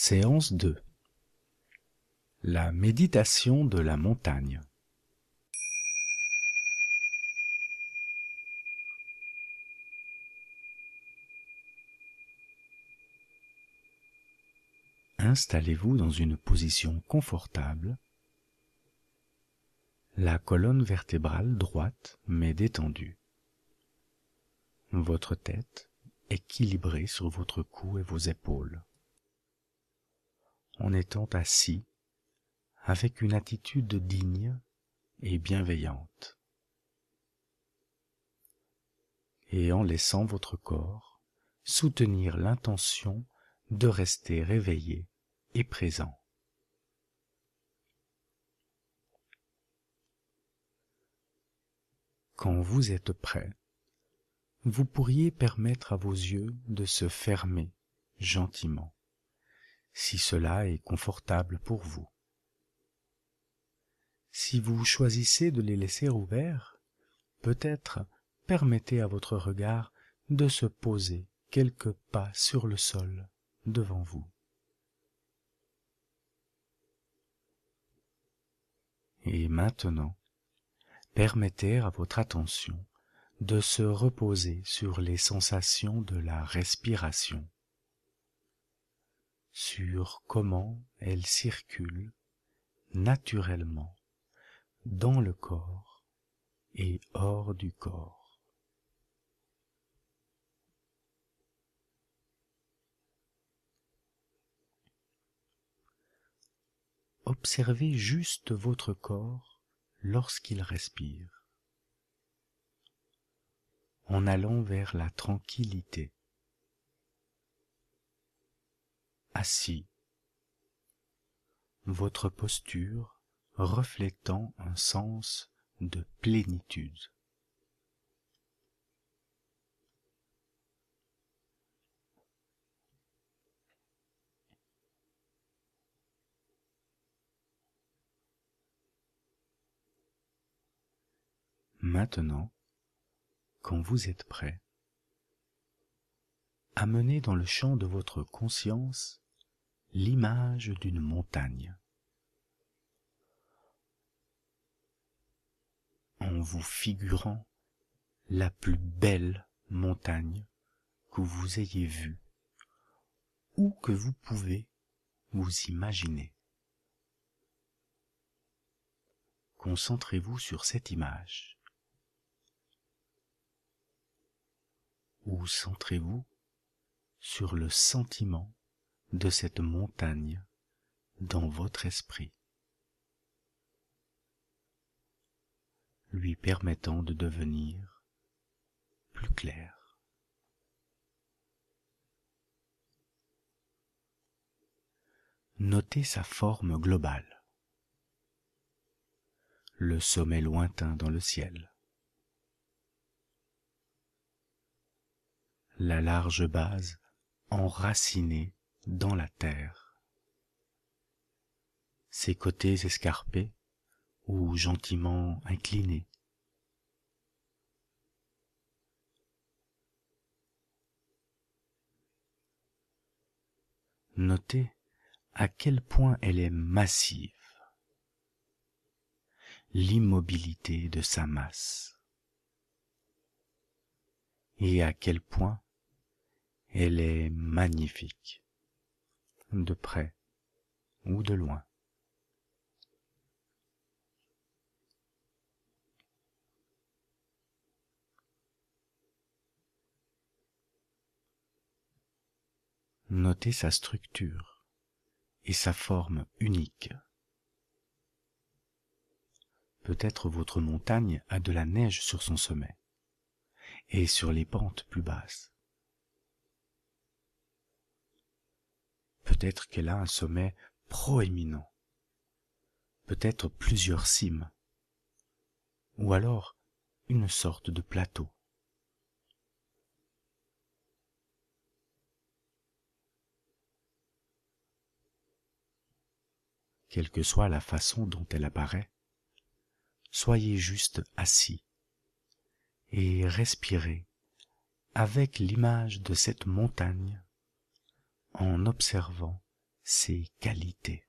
Séance 2. La méditation de la montagne. Installez-vous dans une position confortable, la colonne vertébrale droite mais détendue, votre tête équilibrée sur votre cou et vos épaules, en étant assis avec une attitude digne et bienveillante, et en laissant votre corps soutenir l'intention de rester réveillé et présent. Quand vous êtes prêt, vous pourriez permettre à vos yeux de se fermer gentiment, si cela est confortable pour vous. Si vous choisissez de les laisser ouverts, peut-être permettez à votre regard de se poser quelques pas sur le sol devant vous. Et maintenant, permettez à votre attention de se reposer sur les sensations de la respiration, sur comment elle circule naturellement dans le corps et hors du corps. Observez juste votre corps lorsqu'il respire, en allant vers la tranquillité. Assis, votre posture reflétant un sens de plénitude. Maintenant, quand vous êtes prêt, amenez dans le champ de votre conscience l'image d'une montagne, en vous figurant la plus belle montagne que vous ayez vue ou que vous pouvez vous imaginer. Concentrez-vous sur cette image, ou centrez-vous sur le sentiment de cette montagne dans votre esprit, lui permettant de devenir plus clair. Notez sa forme globale, le sommet lointain dans le ciel, la large base enracinée dans la terre, ses côtés escarpés ou gentiment inclinés, notez à quel point elle est massive, l'immobilité de sa masse, et à quel point elle est magnifique, de près ou de loin. Notez sa structure et sa forme unique. Peut-être votre montagne a de la neige sur son sommet et sur les pentes plus basses. Peut-être qu'elle a un sommet proéminent, peut-être plusieurs cimes, ou alors une sorte de plateau. Quelle que soit la façon dont elle apparaît, soyez juste assis et respirez avec l'image de cette montagne en observant ses qualités.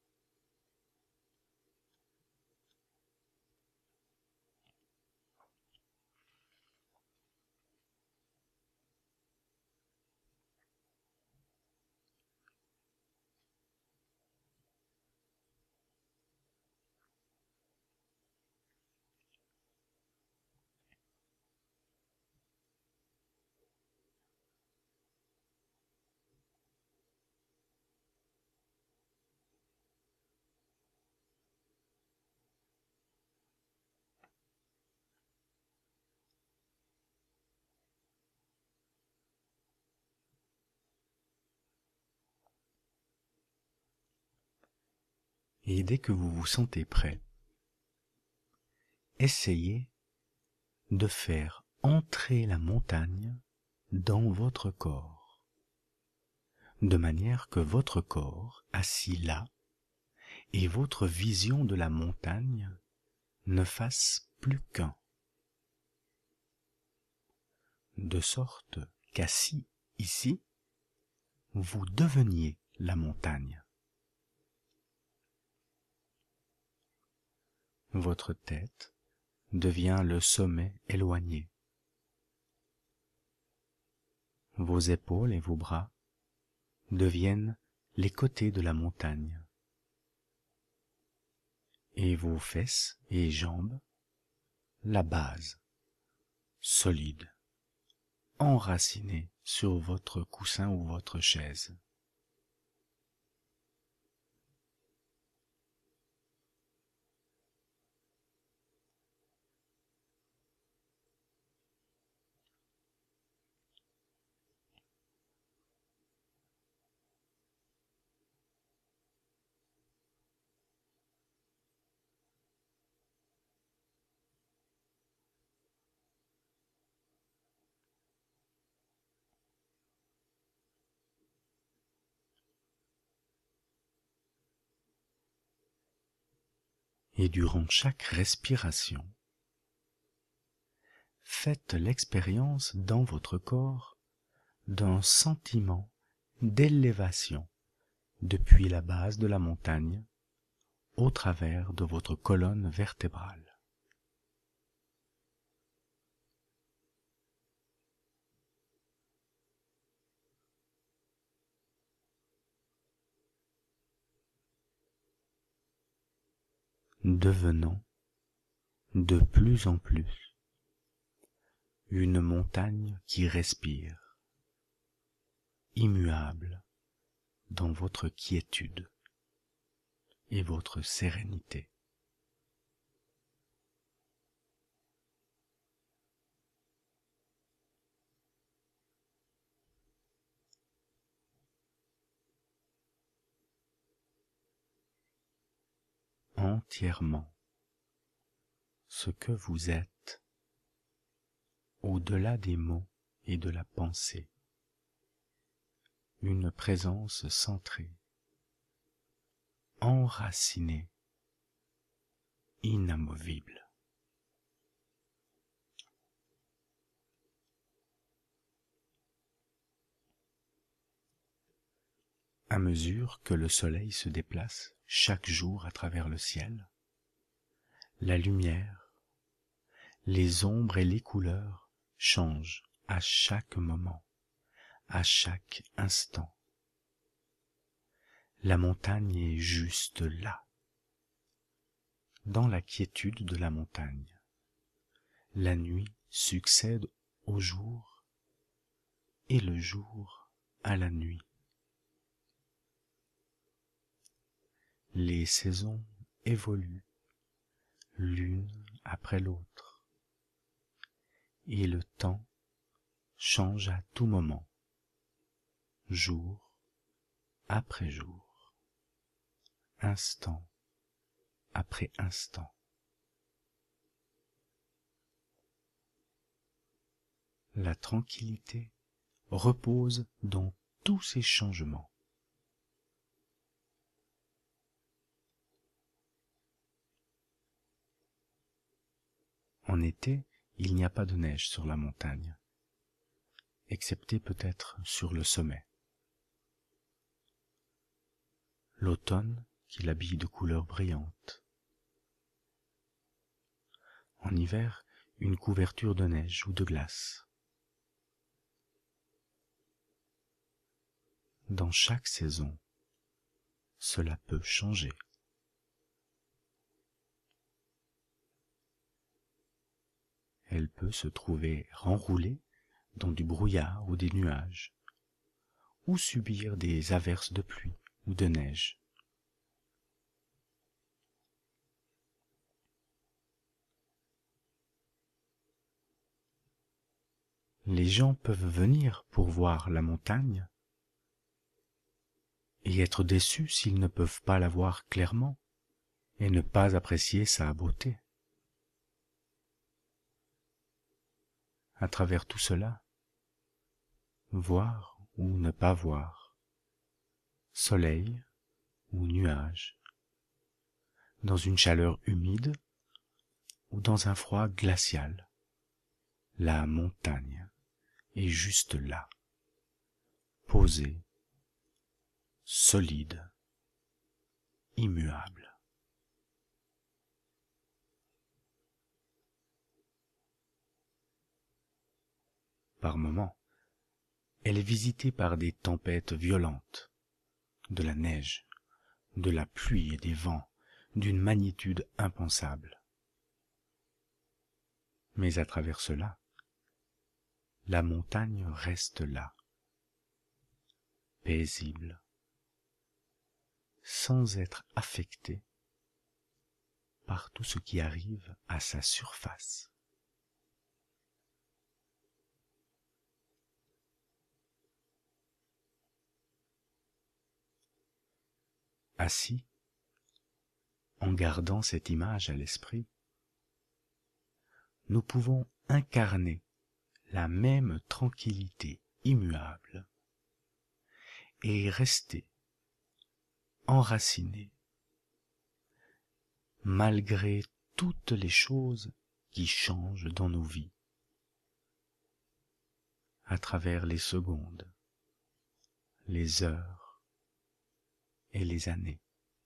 Et dès que vous vous sentez prêt, essayez de faire entrer la montagne dans votre corps, de manière que votre corps, assis là, et votre vision de la montagne ne fasse plus qu'un, de sorte qu'assis ici, vous deveniez la montagne. Votre tête devient le sommet éloigné. Vos épaules et vos bras deviennent les côtés de la montagne. Et vos fesses et jambes, la base, solide, enracinée sur votre coussin ou votre chaise. Et durant chaque respiration, faites l'expérience dans votre corps d'un sentiment d'élévation depuis la base de la montagne au travers de votre colonne vertébrale. Devenant de plus en plus une montagne qui respire, immuable dans votre quiétude et votre sérénité. Entièrement ce que vous êtes, au-delà des mots et de la pensée, une présence centrée, enracinée, inamovible. À mesure que le soleil se déplace chaque jour à travers le ciel, la lumière, les ombres et les couleurs changent à chaque moment, à chaque instant. La montagne est juste là, dans la quiétude de la montagne. La nuit succède au jour et le jour à la nuit. Les saisons évoluent l'une après l'autre et le temps change à tout moment, jour après jour, instant après instant. La tranquillité repose dans tous ces changements. En été, il n'y a pas de neige sur la montagne, excepté peut-être sur le sommet. l'automne qui l'habille de couleurs brillantes. En hiver, une couverture de neige ou de glace. Dans chaque saison, cela peut changer. Elle peut se trouver enroulée dans du brouillard ou des nuages, ou subir des averses de pluie ou de neige. Les gens peuvent venir pour voir la montagne et être déçus s'ils ne peuvent pas la voir clairement et ne pas apprécier sa beauté. À travers tout cela, voir ou ne pas voir, soleil ou nuage, dans une chaleur humide ou dans un froid glacial, la montagne est juste là, posée, solide, immuable. Par moments, elle est visitée par des tempêtes violentes, de la neige, de la pluie et des vents d'une magnitude impensable. Mais à travers cela, la montagne reste là, paisible, sans être affectée par tout ce qui arrive à sa surface. Assis, en gardant cette image à l'esprit, nous pouvons incarner la même tranquillité immuable et rester enracinés malgré toutes les choses qui changent dans nos vies à travers les secondes, les heures et les années.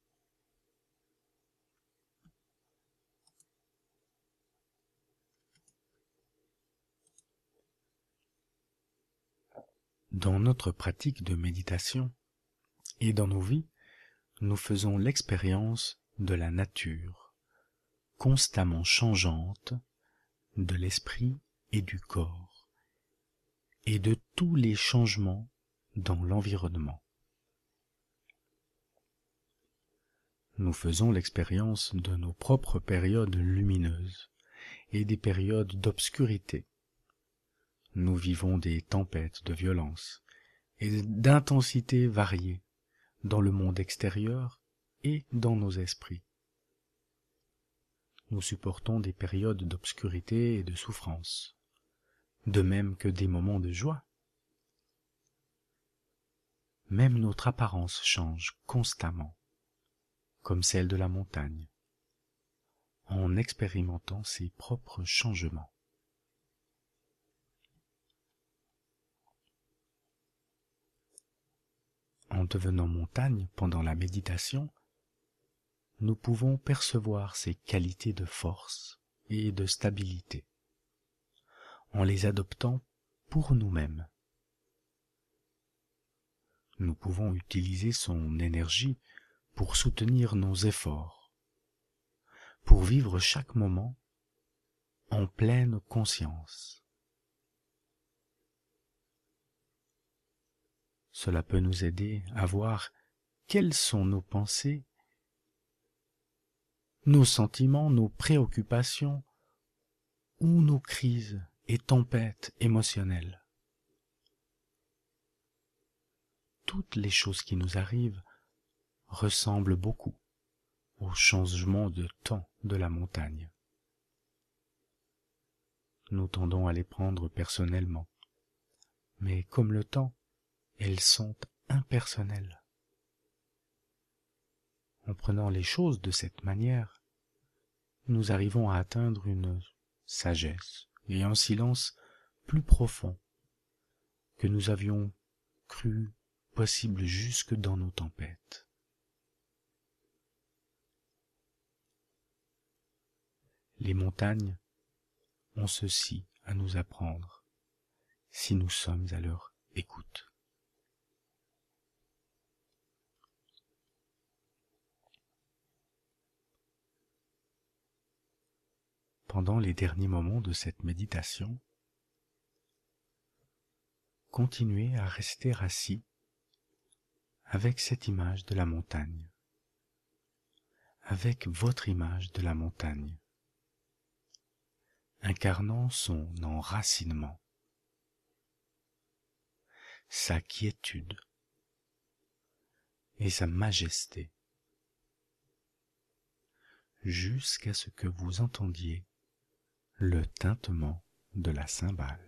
Dans notre pratique de méditation et dans nos vies, nous faisons l'expérience de la nature, constamment changeante, de l'esprit et du corps, et de tous les changements dans l'environnement. Nous faisons l'expérience de nos propres périodes lumineuses et des périodes d'obscurité. Nous vivons des tempêtes de violence et d'intensité variées dans le monde extérieur et dans nos esprits. Nous supportons des périodes d'obscurité et de souffrance, de même que des moments de joie. Même notre apparence change constamment, comme celle de la montagne, en expérimentant ses propres changements. En devenant montagne pendant la méditation, nous pouvons percevoir ses qualités de force et de stabilité, en les adoptant pour nous-mêmes. Nous pouvons utiliser son énergie pour soutenir nos efforts, pour vivre chaque moment en pleine conscience. Cela peut nous aider à voir quelles sont nos pensées, nos sentiments, nos préoccupations ou nos crises et tempêtes émotionnelles. Toutes les choses qui nous arrivent ressemblent beaucoup au changement de temps de la montagne. Nous tendons à les prendre personnellement, mais comme le temps, elles sont impersonnelles. En prenant les choses de cette manière, nous arrivons à atteindre une sagesse et un silence plus profond que nous avions cru possible jusque dans nos tempêtes. Les montagnes ont ceci à nous apprendre si nous sommes à leur écoute. Pendant les derniers moments de cette méditation, continuez à rester assis avec cette image de la montagne, avec votre image de la montagne, incarnant son enracinement, sa quiétude et sa majesté, jusqu'à ce que vous entendiez le tintement de la cymbale.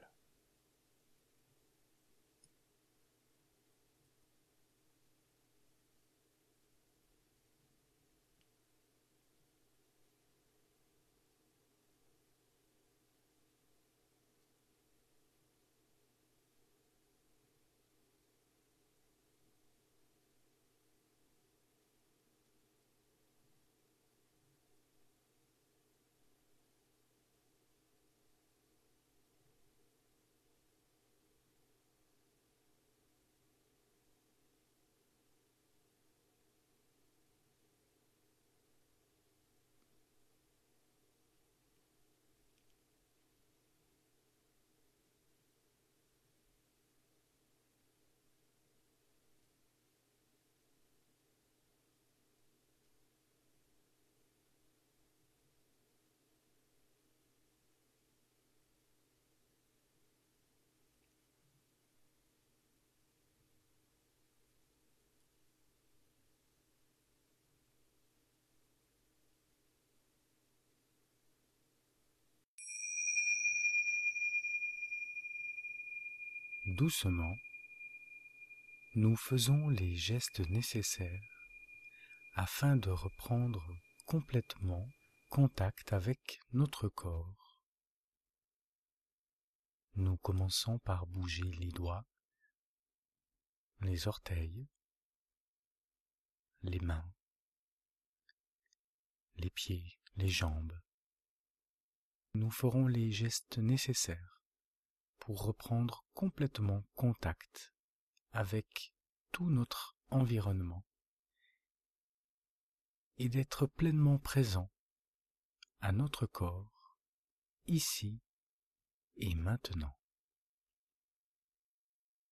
Doucement, nous faisons les gestes nécessaires afin de reprendre complètement contact avec notre corps. Nous commençons par bouger les doigts, les orteils, les mains, les pieds, les jambes. Nous ferons les gestes nécessaires pour reprendre complètement contact avec tout notre environnement et d'être pleinement présent à notre corps, ici et maintenant.